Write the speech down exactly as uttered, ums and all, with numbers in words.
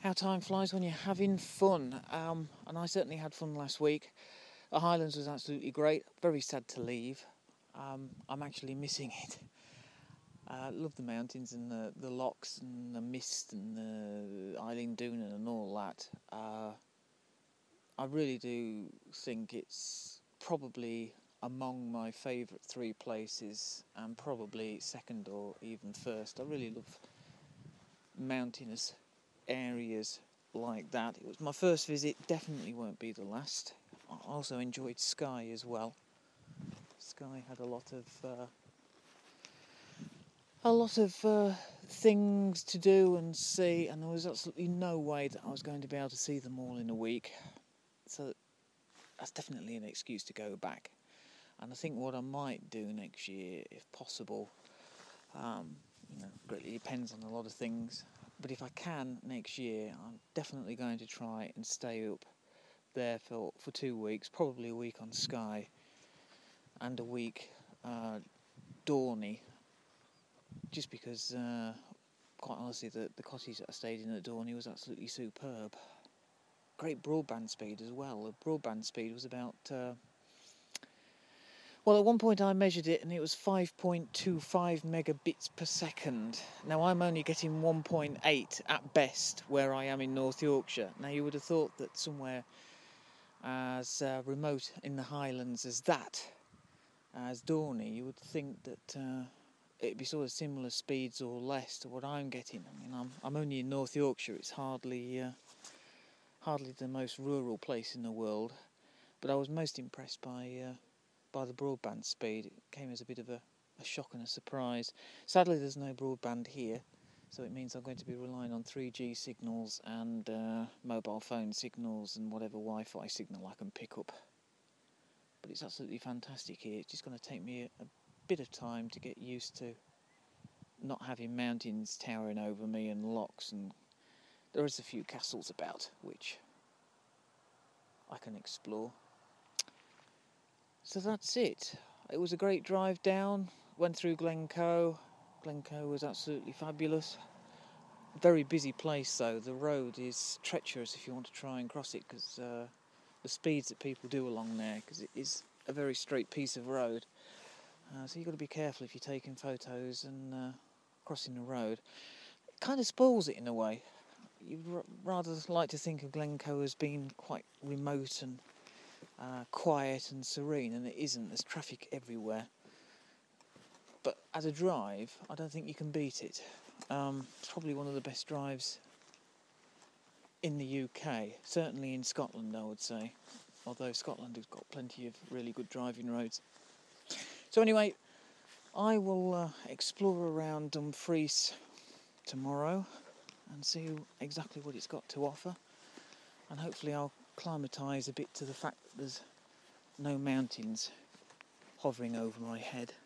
How time flies when you're having fun. Um, and I certainly had fun last week. The Highlands was absolutely great. Very sad to leave. Um, I'm actually missing it. I uh, love the mountains and the, the lochs and the mist and the Eilean Doonan and all that. Uh, I really do think it's probably among my favourite three places, and probably second or even first. I really love mountainous areas like that. It was my first visit, definitely won't be the last. I also enjoyed Skye as well. Skye had a lot of uh, a lot of uh, things to do and see, and there was absolutely no way that I was going to be able to see them all in a week. So that's definitely an excuse to go back. And I think what I might do next year, if possible, um, you know, greatly depends on a lot of things. But if I can next year, I'm definitely going to try and stay up there for for two weeks, probably a week on Skye and a week uh, Dorney, just because, uh, quite honestly, the, the cottage that I stayed in at Dorney was absolutely superb. Great broadband speed as well. The broadband speed was about... Uh, Well, at one point I measured it and it was five point two five megabits per second. Now I'm only getting one point eight at best where I am in North Yorkshire. Now you would have thought that somewhere as uh, remote in the Highlands as that, as Dorney, you would think that uh, it'd be sort of similar speeds or less to what I'm getting. I mean, I'm I'm only in North Yorkshire. It's hardly uh, hardly the most rural place in the world, but I was most impressed by. Uh, by the broadband speed. It came as a bit of a, a shock and a surprise. Sadly there's no broadband here, so it means I'm going to be relying on three G signals and uh, mobile phone signals and whatever Wi-Fi signal I can pick up. But it's absolutely fantastic here. It's just going to take me a, a bit of time to get used to not having mountains towering over me and lochs, and there is a few castles about which I can explore. So that's it. It was a great drive down. Went through Glencoe. Glencoe was absolutely fabulous. Very busy place though. The road is treacherous if you want to try and cross it, because uh, the speeds that people do along there, because it is a very straight piece of road. Uh, so you've got to be careful if you're taking photos and uh, crossing the road. It kind of spoils it in a way. You'd r- rather like to think of Glencoe as being quite remote and Uh, quiet and serene, and it isn't. There's traffic everywhere. But as a drive, I don't think you can beat it. Um, it's probably one of the best drives in the U K, certainly in Scotland, I would say. Although Scotland has got plenty of really good driving roads. So anyway, I will uh, explore around Dumfries tomorrow and see exactly what it's got to offer. And hopefully I'll climatise a bit to the fact that there's no mountains hovering over my head.